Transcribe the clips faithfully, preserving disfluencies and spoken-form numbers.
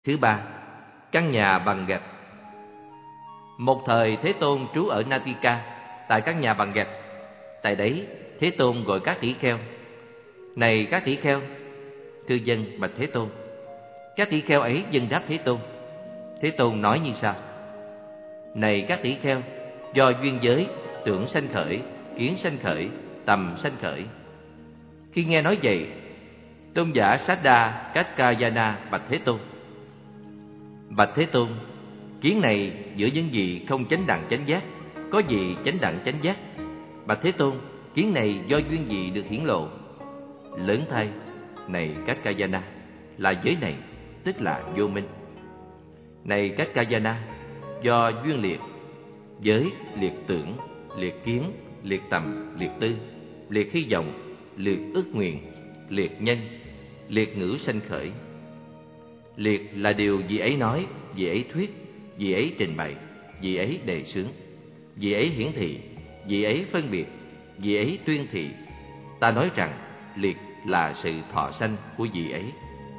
Thứ ba, căn nhà bằng gạch. Một thời Thế Tôn trú ở Natika, tại căn nhà bằng gạch. Tại đấy, Thế Tôn gọi các tỷ kheo: "Này các tỷ kheo!" Thưa dân bạch Thế Tôn. Các tỷ kheo ấy dâng đáp Thế Tôn. Thế Tôn nói như sau: "Này các tỷ kheo, do duyên giới, tưởng sanh khởi, kiến sanh khởi, tầm sanh khởi." Khi nghe nói vậy, tôn giả Saddha Kaccayana bạch Thế Tôn: Bạch Thế Tôn, kiến này giữa những vị không chánh đẳng chánh giác, có vị chánh đẳng chánh giác. Bạch Thế Tôn, kiến này do duyên gì được hiển lộ? Lớn thay, này Kaccayana, là giới này, tức là vô minh. Này Kaccayana, do duyên liệt, giới liệt tưởng, liệt kiến, liệt tầm, liệt tư, liệt hy vọng, liệt ước nguyện, liệt nhân, liệt ngữ sanh khởi. Liệt là điều vị ấy nói, vị ấy thuyết, vị ấy trình bày, vị ấy đề xướng, vị ấy hiển thị, vị ấy phân biệt, vị ấy tuyên thị. Ta nói rằng liệt là sự thọ sanh của vị ấy.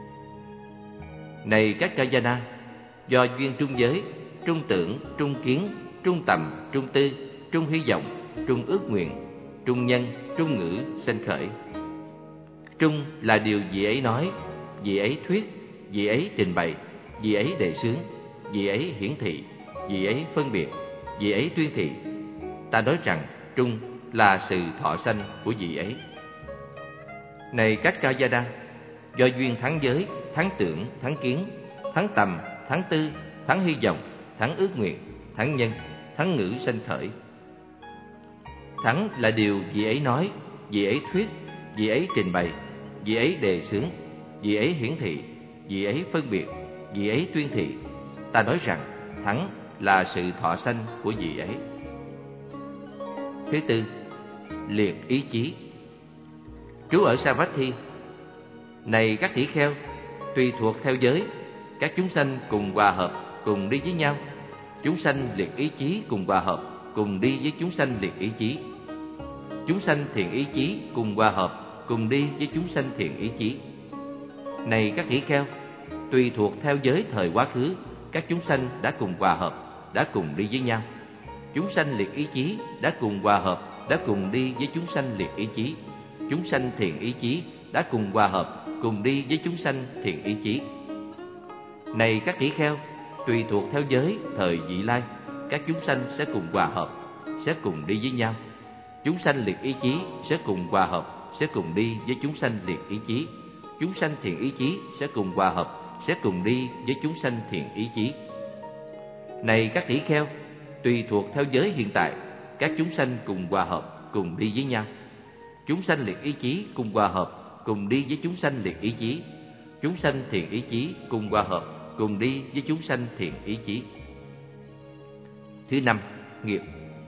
Này Kaccayana, do duyên trung giới, trung tưởng, trung kiến, trung tầm, trung tư, trung hy vọng, trung ước nguyện, trung nhân, trung ngữ sanh khởi. Trung là điều vị ấy nói, vị ấy thuyết, vị ấy trình bày, vị ấy đề xướng, vị ấy hiển thị, vị ấy phân biệt, vị ấy tuyên thị. Ta nói rằng trung là sự thọ sanh của vị ấy. Này Kaccayana, do duyên thắng giới, thắng tưởng, thắng kiến, thắng tầm, thắng tư, thắng hy vọng, thắng ước nguyện, thắng nhân, thắng ngữ sanh khởi. Thắng là điều vị ấy nói, vị ấy thuyết, vị ấy trình bày, vị ấy đề xướng, vị ấy hiển thị, vị ấy phân biệt, vị ấy tuyên thị. Ta nói rằng thắng là sự thọ sanh của vị ấy. Thứ tư, liệt ý chí. Trú ở Savatthi. Này các tỷ kheo, tùy thuộc theo giới, các chúng sanh cùng hòa hợp, cùng đi với nhau. Chúng sanh liệt ý chí cùng hòa hợp, cùng đi với chúng sanh liệt ý chí. Chúng sanh thiện ý chí cùng hòa hợp, cùng đi với chúng sanh thiện ý chí. Này các tỷ kheo, tùy thuộc theo giới thời quá khứ, các chúng sanh đã cùng hòa hợp, đã cùng đi với nhau. Chúng sanh liệt ý chí đã cùng hòa hợp, đã cùng đi với chúng sanh liệt ý chí. Chúng sanh thiện ý chí đã cùng hòa hợp, cùng đi với chúng sanh thiện ý chí. Này các tỷ kheo, tùy thuộc theo giới thời vị lai, các chúng sanh sẽ cùng hòa hợp, sẽ cùng đi với nhau. Chúng sanh liệt ý chí sẽ cùng hòa hợp, sẽ cùng đi với chúng sanh liệt ý chí. Chúng sanh thiện ý chí sẽ cùng hòa hợp, sẽ cùng đi với chúng sanh thiện ý chí. Này các tỷ kheo, tùy thuộc theo giới hiện tại, các chúng sanh cùng hòa hợp, cùng đi với nhau. Chúng sanh liệt ý chí cùng hòa hợp, cùng đi với chúng sanh liệt ý chí. Chúng sanh thiện ý chí cùng hòa hợp, cùng đi với chúng sanh thiện ý chí. Thứ năm, nghiệp.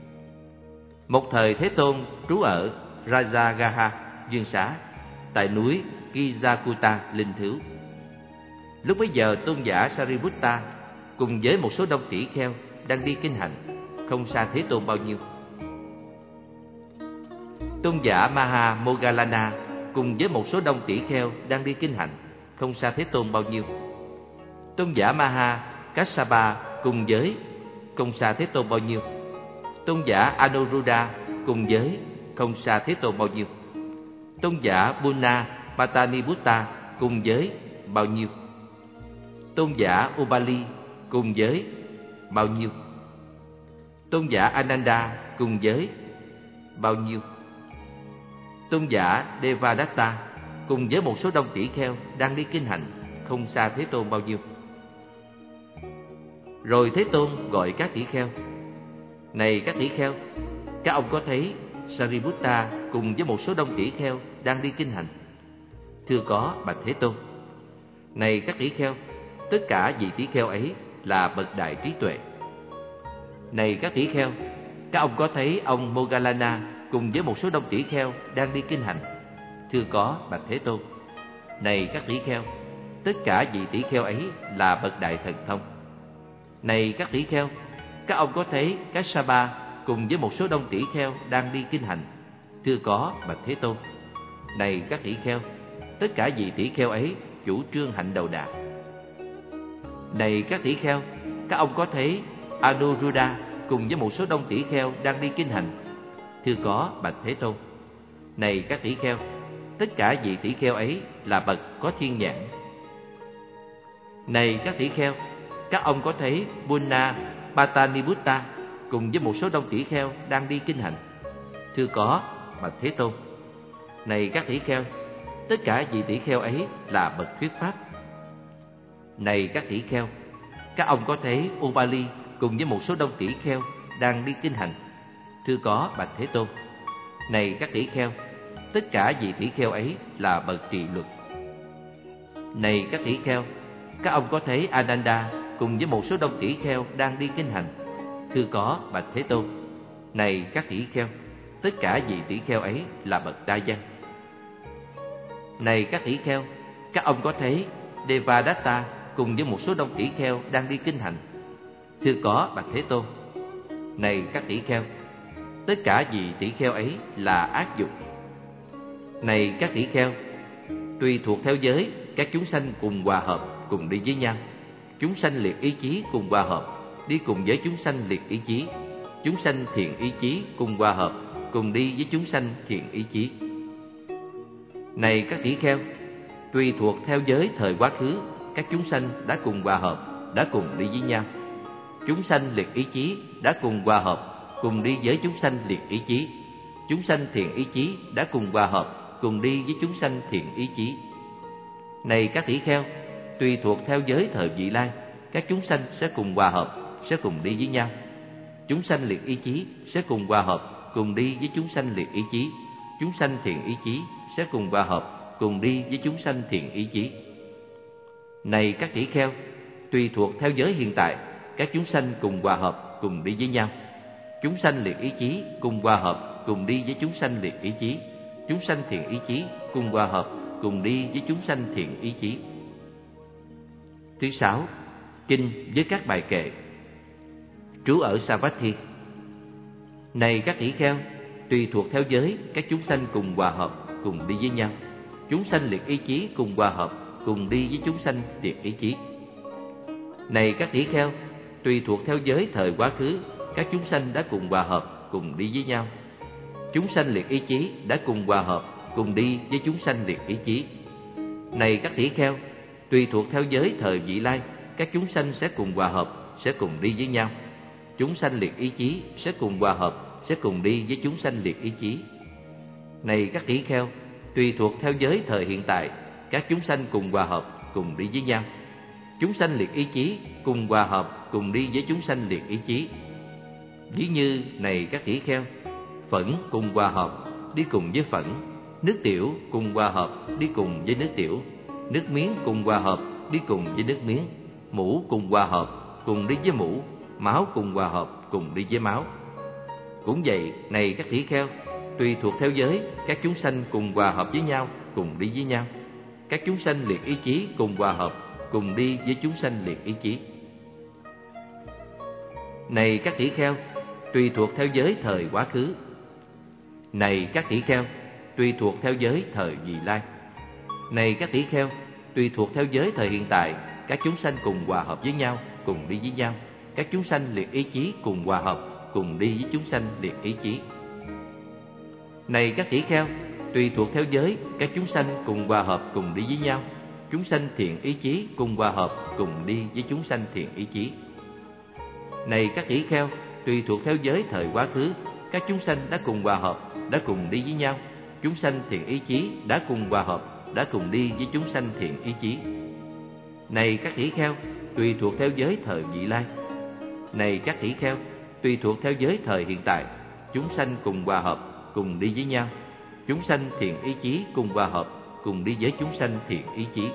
Một thời Thế Tôn trú ở Rajagaha, Dương Xá, tại núi Kijakuta Linh Thứu. Lúc bấy giờ tôn giả Sariputta cùng với một số đông tỷ kheo đang đi kinh hành, không xa Thế Tôn bao nhiêu. Tôn giả Maha Moggallana cùng với một số đông tỷ kheo đang đi kinh hành, không xa Thế Tôn bao nhiêu. Tôn giả Maha Kassapa cùng với không xa Thế Tôn bao nhiêu. Tôn giả Anuruddha cùng với không xa Thế Tôn bao nhiêu. Tôn giả Bunna Pataniputta cùng với bao nhiêu. Tôn giả Ubali cùng với bao nhiêu. Tôn giả Ananda cùng với bao nhiêu. Tôn giả Devadatta cùng với một số đông tỷ kheo đang đi kinh hành, không xa Thế Tôn bao nhiêu. Rồi Thế Tôn gọi các tỷ kheo: Này các tỷ kheo, các ông có thấy Sariputta cùng với một số đông tỷ kheo đang đi kinh hành? Thưa có, bạch Thế Tôn. Này các tỷ kheo, tất cả vị tỷ kheo ấy là bậc đại trí tuệ. Này các tỷ kheo, các ông có thấy ông Moggallana cùng với một số đông tỷ kheo đang đi kinh hành? Thưa có, bạch Thế Tôn. Này các tỷ kheo, tất cả vị tỷ kheo ấy là bậc đại thần thông. Này các tỷ kheo, các ông có thấy Kassapa cùng với một số đông tỷ kheo đang đi kinh hành? Thưa có, bạch Thế Tôn. Này các tỷ kheo, tất cả vị tỷ kheo ấy chủ trương hạnh đầu đà. Này các tỷ kheo, các ông có thấy Anuruddha cùng với một số đông tỷ kheo đang đi kinh hành? Thưa có, bạch Thế Tôn. Này các tỷ kheo, tất cả vị tỷ kheo ấy là bậc có thiên nhãn. Này các tỷ kheo, các ông có thấy Punna Pataniputta cùng với một số đông tỷ kheo đang đi kinh hành? Thưa có, bạch Thế Tôn. Này các tỷ kheo, tất cả vị tỷ kheo ấy là bậc thuyết pháp. Này các tỷ kheo, các ông có thấy Upali cùng với một số đông tỷ kheo đang đi kinh hành? Thưa có, bạch Thế Tôn. Này các tỷ kheo, tất cả vị tỷ kheo ấy là bậc trì luật. Này các tỷ kheo, các ông có thấy Ananda cùng với một số đông tỷ kheo đang đi kinh hành? Thưa có, bạch Thế Tôn. Này các tỷ kheo, tất cả vị tỷ kheo ấy là bậc đa văn. Này các tỷ kheo, các ông có thấy Devadatta cùng với một số đông tỷ kheo đang đi kinh hành? Thưa có, bạch Thế Tôn. Này các tỷ kheo, tất cả vị tỷ kheo ấy là ác dục. Này các tỷ kheo, tùy thuộc theo giới, các chúng sanh cùng hòa hợp, cùng đi với nhau. Chúng sanh liệt ý chí cùng hòa hợp, đi cùng với chúng sanh liệt ý chí. Chúng sanh thiện ý chí cùng hòa hợp, cùng đi với chúng sanh thiện ý chí. Này các tỷ kheo, tùy thuộc theo giới thời quá khứ, các chúng sanh đã cùng hòa hợp, đã cùng đi với nhau. Chúng sanh liệt ý chí đã cùng hòa hợp, cùng đi với chúng sanh liệt ý chí. Chúng sanh thiện ý chí đã cùng hòa hợp, cùng đi với chúng sanh thiện ý chí. Này các tỷ kheo, tùy thuộc theo giới thời vị lai, các chúng sanh sẽ cùng hòa hợp, sẽ cùng đi với nhau. Chúng sanh liệt ý chí sẽ cùng hòa hợp, cùng đi với chúng sanh liệt ý chí. Chúng sanh thiện ý chí sẽ cùng hòa hợp, cùng đi với chúng sanh thiện ý chí. Này các tỷ kheo, tùy thuộc theo giới hiện tại, các chúng sanh cùng hòa hợp, cùng đi với nhau. Chúng sanh liệt ý chí cùng hòa hợp, cùng đi với chúng sanh liệt ý chí. Chúng sanh thiện ý chí cùng hòa hợp, cùng đi với chúng sanh thiện ý chí. Thứ sáu, kinh với các bài kệ. Trú ở Savatthi. Này các tỷ kheo, tùy thuộc theo giới, các chúng sanh cùng hòa hợp, cùng đi với nhau. Chúng sanh liệt ý chí cùng hòa hợp, cùng đi với chúng sanh liệt ý chí. Này các tỷ kheo, tùy thuộc theo giới thời quá khứ, các chúng sanh đã cùng hòa hợp, cùng đi với nhau. Chúng sanh liệt ý chí đã cùng hòa hợp, cùng đi với chúng sanh liệt ý chí. Này các tỷ kheo, tùy thuộc theo giới thời vị lai, các chúng sanh sẽ cùng hòa hợp, sẽ cùng đi với nhau. Chúng sanh liệt ý chí sẽ cùng hòa hợp, sẽ cùng đi với chúng sanh liệt ý chí. Này các tỷ kheo, tùy thuộc theo giới thời hiện tại, các chúng sanh cùng hòa hợp, cùng đi với nhau. Chúng sanh liệt ý chí cùng hòa hợp, cùng đi với chúng sanh liệt ý chí. Ví như này các tỷ kheo, phẫn cùng hòa hợp, đi cùng với phẫn. Nước tiểu cùng hòa hợp, đi cùng với nước tiểu. Nước miếng cùng hòa hợp, đi cùng với nước miếng. Mũ cùng hòa hợp, cùng đi với mũ. Máu cùng hòa hợp, cùng đi với máu. Cũng vậy, này các tỷ kheo, tùy thuộc theo giới, các chúng sanh cùng hòa hợp với nhau, cùng đi với nhau. Các chúng sanh liệt ý chí cùng hòa hợp, cùng đi với chúng sanh liệt ý chí. Này các tỷ kheo, tùy thuộc theo giới thời quá khứ. Này các tỷ kheo, tùy thuộc theo giới thời vị lai. Này các tỷ kheo, tùy thuộc theo giới thời hiện tại, các chúng sanh cùng hòa hợp với nhau, cùng đi với nhau. Các chúng sanh liệt ý chí cùng hòa hợp, cùng đi với chúng sanh liệt ý chí. Này các tỷ kheo, tùy thuộc theo giới, các chúng sanh cùng hòa hợp, cùng đi với nhau. Chúng sanh thiện ý chí cùng hòa hợp, cùng đi với chúng sanh thiện ý chí. Này các tỷ kheo, tùy thuộc theo giới thời quá khứ, các chúng sanh đã cùng hòa hợp, đã cùng đi với nhau. Chúng sanh thiện ý chí đã cùng hòa hợp, đã cùng đi với chúng sanh thiện ý chí. Này các tỷ kheo, tùy thuộc theo giới thời vị lai. Này các tỷ kheo, tùy thuộc theo giới thời hiện tại, chúng sanh cùng hòa hợp, cùng đi với nhau. Chúng sanh thiện ý chí cùng hòa hợp, cùng đi với chúng sanh thiện ý chí.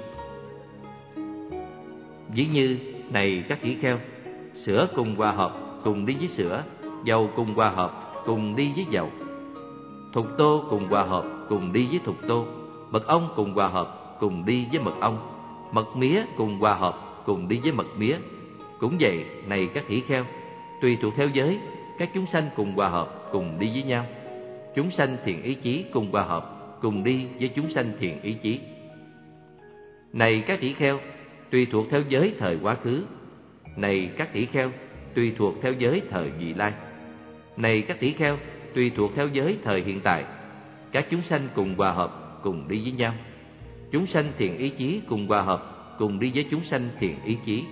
Ví như này các tỷ kheo, sữa cùng hòa hợp, cùng đi với sữa. Dầu cùng hòa hợp, cùng đi với dầu. Thục tô cùng hòa hợp, cùng đi với thục tô. Mật ong cùng hòa hợp, cùng đi với mật ong. Mật mía cùng hòa hợp, cùng đi với mật mía. Cũng vậy, này các tỷ kheo, tùy thuộc theo giới, các chúng sanh cùng hòa hợp, cùng đi với nhau. Chúng sanh thiện ý chí cùng hòa hợp, cùng đi với chúng sanh thiện ý chí. Này các tỷ kheo, tùy thuộc theo giới thời quá khứ. Này các tỷ kheo, tùy thuộc theo giới thời vị lai. Này các tỷ kheo, tùy thuộc theo giới thời hiện tại. Các chúng sanh cùng hòa hợp, cùng đi với nhau. Chúng sanh thiện ý chí cùng hòa hợp, cùng đi với chúng sanh thiện ý chí.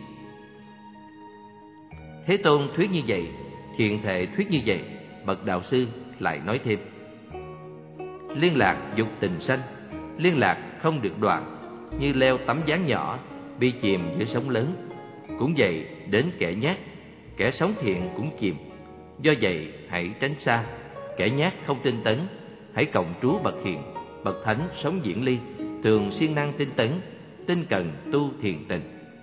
Thế Tôn thuyết như vậy, hiện thể thuyết như vậy. Bậc đạo sư lại nói thêm: liên lạc dục tình sanh, liên lạc không được đoạn, như leo tấm ván nhỏ, bị chìm giữa sóng lớn. Cũng vậy đến kẻ nhát, kẻ sống thiện cũng chìm. Do vậy hãy tránh xa. Kẻ nhát không tinh tấn, hãy cộng trú bậc hiền. Bậc thánh sống diễn ly, thường siêng năng tinh tấn, tinh cần tu thiền tịnh.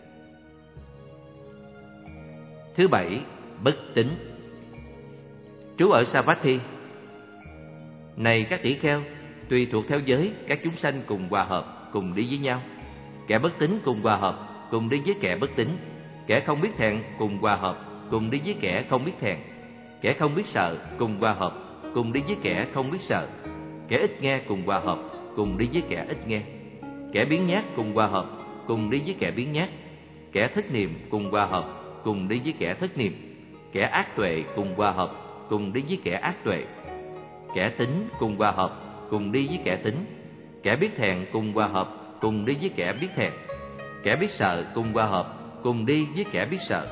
Thứ bảy, bất tín. Trú ở Savatthi. Này các tỷ kheo, tùy thuộc theo giới, các chúng sanh cùng hòa hợp, cùng đi với nhau. Kẻ bất tín cùng hòa hợp, cùng đi với kẻ bất tín. Kẻ không biết thẹn cùng hòa hợp, cùng đi với kẻ không biết thẹn. Kẻ không biết sợ cùng hòa hợp, cùng đi với kẻ không biết sợ. Kẻ ít nghe cùng hòa hợp, cùng đi với kẻ ít nghe. Kẻ biếng nhác cùng hòa hợp, cùng đi với kẻ biếng nhác. Kẻ thất niệm cùng hòa hợp, cùng đi với kẻ thất niệm. Kẻ ác tuệ cùng hòa hợp, cùng đi với kẻ ác tuệ. Kẻ tín cùng hòa hợp, cùng đi với kẻ tín. Kẻ biết thẹn cùng hòa hợp, cùng đi với kẻ biết thẹn. Kẻ biết sợ cùng hòa hợp, cùng đi với kẻ biết sợ.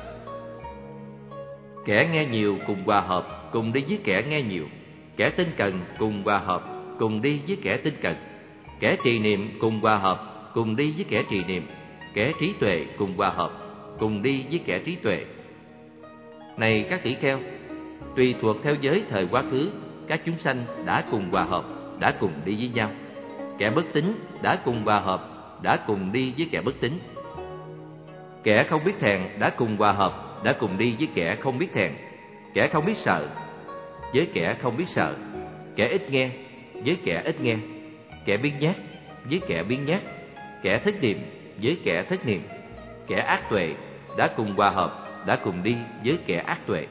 Kẻ nghe nhiều cùng hòa hợp, cùng đi với kẻ nghe nhiều. Kẻ tinh cần cùng hòa hợp, cùng đi với kẻ tinh cần. Kẻ trì niệm cùng hòa hợp, cùng đi với kẻ trì niệm. Kẻ trí tuệ cùng hòa hợp, cùng đi với kẻ trí tuệ. Này các tỷ kheo, tùy thuộc theo giới thời quá khứ, các chúng sanh đã cùng hòa hợp, đã cùng đi với nhau. Kẻ bất tín đã cùng hòa hợp, đã cùng đi với kẻ bất tín. Kẻ không biết thẹn đã cùng hòa hợp, đã cùng đi với kẻ không biết thẹn. Kẻ không biết sợ với kẻ không biết sợ. Kẻ ít nghe với kẻ ít nghe. Kẻ biếng nhác với kẻ biếng nhác. Kẻ thất niệm với kẻ thất niệm. Kẻ ác tuệ đã cùng hòa hợp, đã cùng đi với kẻ ác tuệ.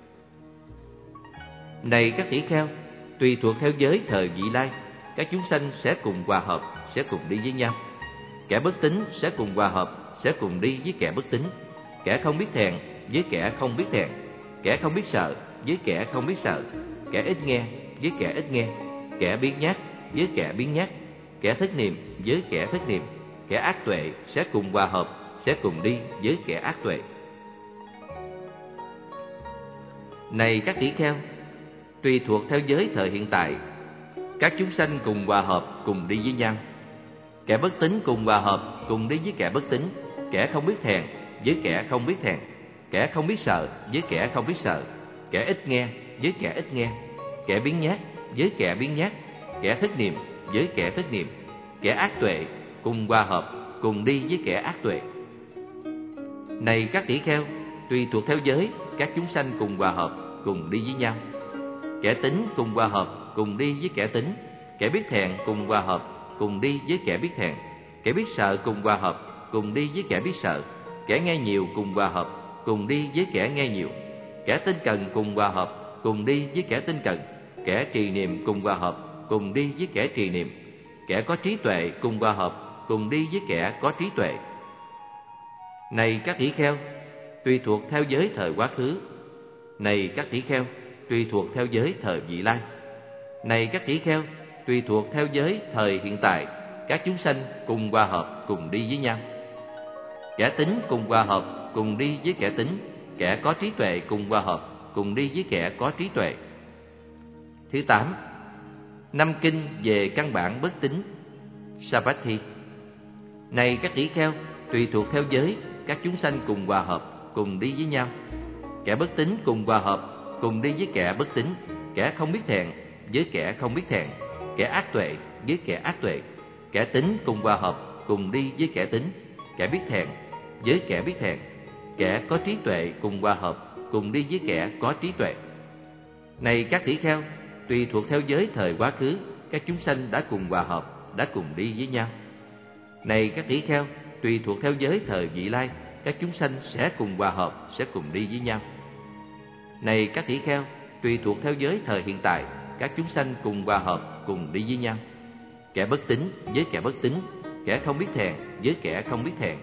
Này các tỷ kheo, tùy thuộc theo giới thời vị lai, các chúng sanh sẽ cùng hòa hợp, sẽ cùng đi với nhau. Kẻ bất tín sẽ cùng hòa hợp, sẽ cùng đi với kẻ bất tín. Kẻ không biết thẹn với kẻ không biết thẹn. Kẻ không biết sợ với kẻ không biết sợ. Kẻ ít nghe với kẻ ít nghe. Kẻ biếng nhác với kẻ biếng nhác. Kẻ thất niệm với kẻ thất niệm. Kẻ ác tuệ sẽ cùng hòa hợp, sẽ cùng đi với kẻ ác tuệ. Này các tỷ kheo, tùy thuộc theo giới thời hiện tại, các chúng sanh cùng hòa hợp, cùng đi với nhau. Kẻ bất tín cùng hòa hợp, cùng đi với kẻ bất tín. Kẻ không biết thẹn với kẻ không biết thẹn. Kẻ không biết sợ với kẻ không biết sợ. Kẻ ít nghe với kẻ ít nghe. Kẻ biếng nhác với kẻ biếng nhác. Kẻ thất niệm với kẻ thất niệm. Kẻ ác tuệ cùng hòa hợp, cùng đi với kẻ ác tuệ. Này các tỷ kheo, tùy thuộc theo giới, các chúng sanh cùng hòa hợp, cùng đi với nhau. Kẻ tín cùng hòa hợp, cùng đi với kẻ tín. Kẻ biết thẹn cùng hòa hợp, cùng đi với kẻ biết thẹn. Kẻ biết sợ cùng hòa hợp, cùng đi với kẻ biết sợ. Kẻ nghe nhiều cùng hòa hợp, cùng đi với kẻ nghe nhiều. Kẻ tinh cần cùng hòa hợp, cùng đi với kẻ tinh cần. Kẻ trì niệm cùng hòa hợp, cùng đi với kẻ trì niệm. Kẻ có trí tuệ cùng hòa hợp, cùng đi với kẻ có trí tuệ. Này các tỷ kheo, tùy thuộc theo giới thời quá khứ. Này các tỷ kheo, tùy thuộc theo giới thời vị lai. Này các tỷ kheo, tùy thuộc theo giới thời hiện tại, các chúng sanh cùng hòa hợp, cùng đi với nhau. Kẻ tín cùng hòa hợp, cùng đi với kẻ tín. Kẻ có trí tuệ cùng hòa hợp, cùng đi với kẻ có trí tuệ. Thứ tám, năm kinh về căn bản bất tín, Savatthi. Này các tỷ kheo, tùy thuộc theo giới, các chúng sanh cùng hòa hợp, cùng đi với nhau. Kẻ bất tín cùng hòa hợp, cùng đi với kẻ bất tín. Kẻ không biết thẹn với kẻ không biết thẹn. Kẻ ác tuệ với kẻ ác tuệ. Kẻ tín cùng hòa hợp, cùng đi với kẻ tín. Kẻ biết thẹn với kẻ biết thẹn. Kẻ có trí tuệ cùng hòa hợp, cùng đi với kẻ có trí tuệ. Này các tỷ kheo, tùy thuộc theo giới thời quá khứ, các chúng sanh đã cùng hòa hợp, đã cùng đi với nhau. Này các tỷ kheo, tùy thuộc theo giới thời vị lai, các chúng sanh sẽ cùng hòa hợp, sẽ cùng đi với nhau. Này các tỷ kheo, tùy thuộc theo giới thời hiện tại, các chúng sanh cùng hòa hợp, cùng đi với nhau. Kẻ bất tín với kẻ bất tín. Kẻ không biết thẹn với kẻ không biết thẹn.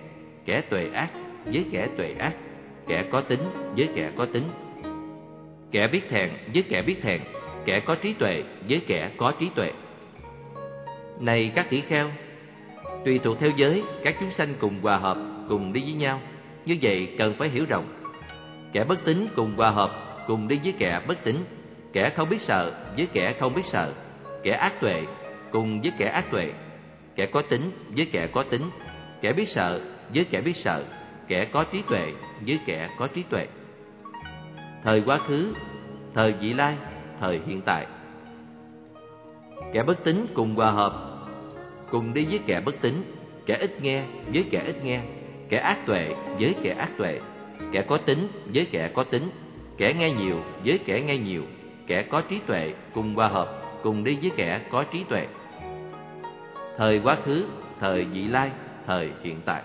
kẻ tuệ ác với kẻ tuệ ác, kẻ có tính với kẻ có tính, kẻ biết thẹn với kẻ biết thẹn, kẻ có trí tuệ với kẻ có trí tuệ. Này các tỷ kheo, tùy thuộc theo giới, các chúng sanh cùng hòa hợp, cùng đi với nhau. Như vậy cần phải hiểu rộng. Kẻ bất tín cùng hòa hợp, cùng đi với kẻ bất tín, kẻ không biết sợ với kẻ không biết sợ, kẻ ác tuệ cùng với kẻ ác tuệ, kẻ có tính với kẻ có tính, kẻ biết sợ với kẻ biết sợ, kẻ có trí tuệ với kẻ có trí tuệ. Thời quá khứ, thời vị lai, thời hiện tại. Kẻ bất tín cùng hòa hợp, cùng đi với kẻ bất tín, kẻ ít nghe với kẻ ít nghe, kẻ ác tuệ với kẻ ác tuệ, kẻ có tính với kẻ có tính, kẻ nghe nhiều với kẻ nghe nhiều, kẻ có trí tuệ cùng hòa hợp, cùng đi với kẻ có trí tuệ. Thời quá khứ, thời vị lai, thời hiện tại.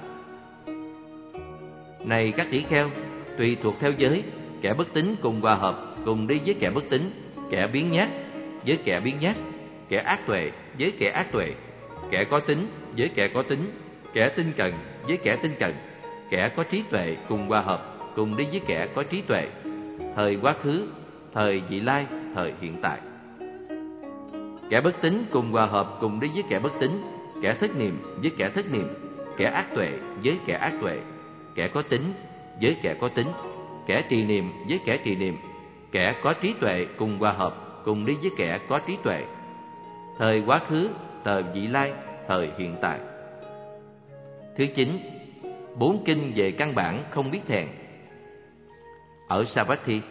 Này các tỷ kheo, tùy thuộc theo giới, kẻ bất tín cùng hòa hợp, cùng đi với kẻ bất tín, kẻ biếng nhác với kẻ biếng nhác, kẻ ác tuệ với kẻ ác tuệ, kẻ có tính với kẻ có tính, kẻ tinh cần với kẻ tinh cần, kẻ có trí tuệ cùng hòa hợp, cùng đi với kẻ có trí tuệ. Thời quá khứ, thời vị lai, thời hiện tại. Kẻ bất tín cùng hòa hợp, cùng đi với kẻ bất tín, kẻ thất niệm với kẻ thất niệm, kẻ ác tuệ với kẻ ác tuệ, kẻ có tính với kẻ có tính, kẻ trì niệm với kẻ trì niệm, kẻ có trí tuệ cùng hòa hợp, cùng đi với kẻ có trí tuệ. Thời quá khứ, thời vị lai, thời hiện tại. Thứ chín, bốn kinh về căn bản không biết thẹn. Ở Savatthi.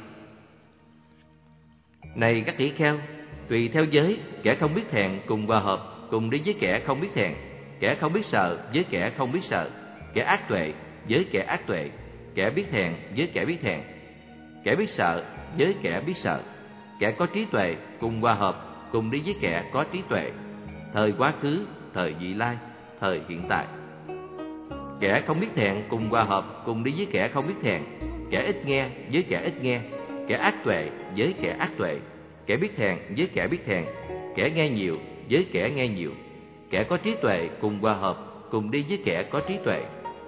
Này các tỷ kheo, tùy theo giới, kẻ không biết thẹn cùng hòa hợp, cùng đi với kẻ không biết thẹn, kẻ không biết sợ với kẻ không biết sợ, kẻ ác tuệ với kẻ ác tuệ, kẻ biết thẹn với kẻ biết thẹn, kẻ biết sợ với kẻ biết sợ, kẻ có trí tuệ cùng hòa hợp, cùng đi với kẻ có trí tuệ. Thời quá khứ, thời vị lai, thời hiện tại. Kẻ không biết thẹn cùng hòa hợp, cùng đi với kẻ không biết thẹn, kẻ ít nghe với kẻ ít nghe, kẻ ác tuệ với kẻ ác tuệ, kẻ biết thẹn với kẻ biết thẹn, kẻ nghe nhiều với kẻ nghe nhiều, kẻ có trí tuệ cùng hòa hợp, cùng đi với kẻ có trí tuệ.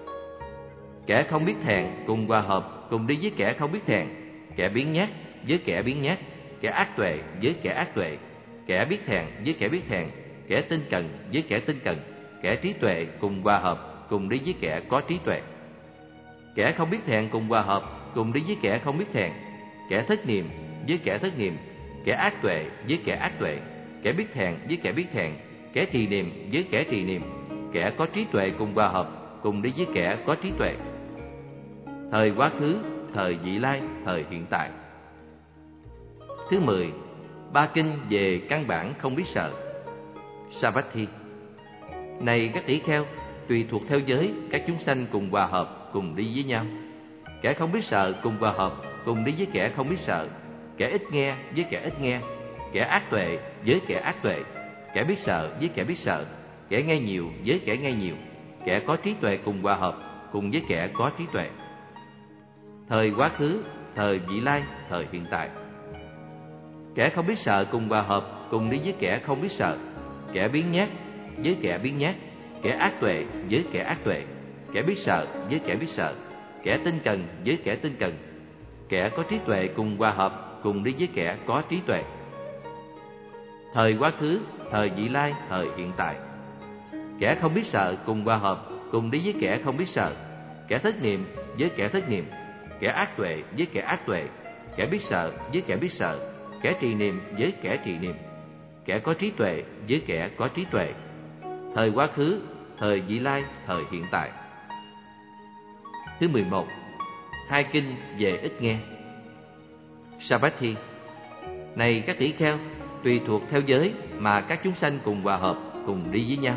Kẻ không biết thẹn cùng hòa hợp, cùng đi với kẻ không biết thẹn, kẻ biếng nhác với kẻ biếng nhác, kẻ ác tuệ với kẻ ác tuệ, kẻ biết thẹn với kẻ biết thẹn, kẻ tinh cần với kẻ tinh cần, kẻ trí tuệ cùng hòa hợp, cùng đi với kẻ có trí tuệ. Kẻ không biết thẹn cùng hòa hợp, cùng đi với kẻ không biết thẹn, kẻ thất niệm với kẻ thất niệm, kẻ ác tuệ với kẻ ác tuệ, kẻ biết thẹn với kẻ biết thẹn, kẻ trì niệm với kẻ trì niệm, kẻ có trí tuệ cùng hòa hợp, cùng đi với kẻ có trí tuệ. Thời quá khứ, thời vị lai, thời hiện tại. Thứ mười, ba kinh về căn bản không biết sợ. Savatthi. Này các tỷ kheo, tùy thuộc theo giới, các chúng sanh cùng hòa hợp, cùng đi với nhau. Kẻ không biết sợ cùng hòa hợp, cùng đi với kẻ không biết sợ, kẻ ít nghe với kẻ ít nghe, kẻ ác tuệ với kẻ ác tuệ, kẻ biết sợ với kẻ biết sợ, kẻ nghe nhiều với kẻ nghe nhiều, kẻ có trí tuệ cùng hòa hợp, cùng với kẻ có trí tuệ. Thời quá khứ, thời vị lai, thời hiện tại. Kẻ không biết sợ cùng hòa hợp, cùng đi với kẻ không biết sợ, kẻ biếng nhác với kẻ biếng nhác, kẻ ác tuệ với kẻ ác tuệ, kẻ biết sợ với kẻ biết sợ, kẻ tinh cần với kẻ tinh cần, kẻ có trí tuệ cùng hòa hợp, cùng đi với kẻ có trí tuệ. Thời quá khứ, thời vị lai, thời hiện tại. Kẻ không biết sợ cùng hòa hợp, cùng đi với kẻ không biết sợ, kẻ thất niệm với kẻ thất niệm, kẻ ác tuệ với kẻ ác tuệ, kẻ biết sợ với kẻ biết sợ, kẻ trì niệm với kẻ trì niệm, kẻ có trí tuệ với kẻ có trí tuệ. Thời quá khứ, thời vị lai, thời hiện tại. Thứ mười một, hai kinh về ít nghe. Savatthi. Này các tỷ kheo, tùy thuộc theo giới mà các chúng sanh cùng hòa hợp, cùng đi với nhau.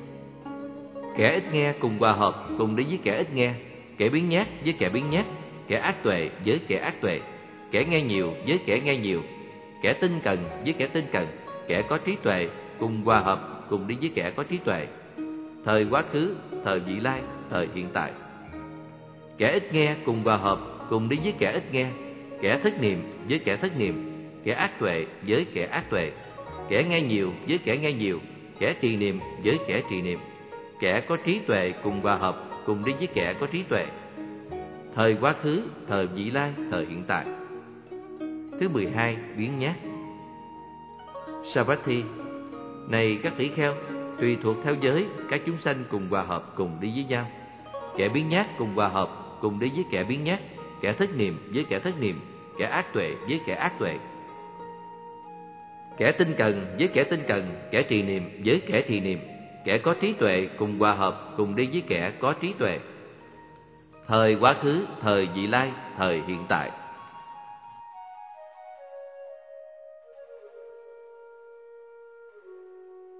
Kẻ ít nghe cùng hòa hợp, cùng đi với kẻ ít nghe, kẻ biếng nhác với kẻ biếng nhác, kẻ ác tuệ với kẻ ác tuệ, kẻ nghe nhiều với kẻ nghe nhiều, kẻ tinh cần với kẻ tinh cần, kẻ có trí tuệ cùng hòa hợp, cùng đi với kẻ có trí tuệ. Thời quá khứ, thời vị lai, thời hiện tại. Kẻ ít nghe cùng hòa hợp, cùng đi với kẻ ít nghe, kẻ thất niệm với kẻ thất niệm, kẻ ác tuệ với kẻ ác tuệ, kẻ nghe nhiều với kẻ nghe nhiều, kẻ trì niệm với kẻ trì niệm, kẻ có trí tuệ cùng hòa hợp, cùng đi với kẻ có trí tuệ. Thời quá khứ, thời vị lai, thời hiện tại. Thứ mười hai, biến nhát. Savatthi: Này các tỷ kheo, tùy thuộc theo giới, các chúng sanh cùng hòa hợp, cùng đi với nhau. Kẻ biến nhát cùng hòa hợp, cùng đi với kẻ biến nhát. Kẻ thất niệm với kẻ thất niệm, kẻ ác tuệ với kẻ ác tuệ. Kẻ tinh cần với kẻ tinh cần, kẻ trì niệm với kẻ trì niệm. Kẻ có trí tuệ cùng hòa hợp, cùng đi với kẻ có trí tuệ. Thời quá khứ, thời vị lai, thời hiện tại.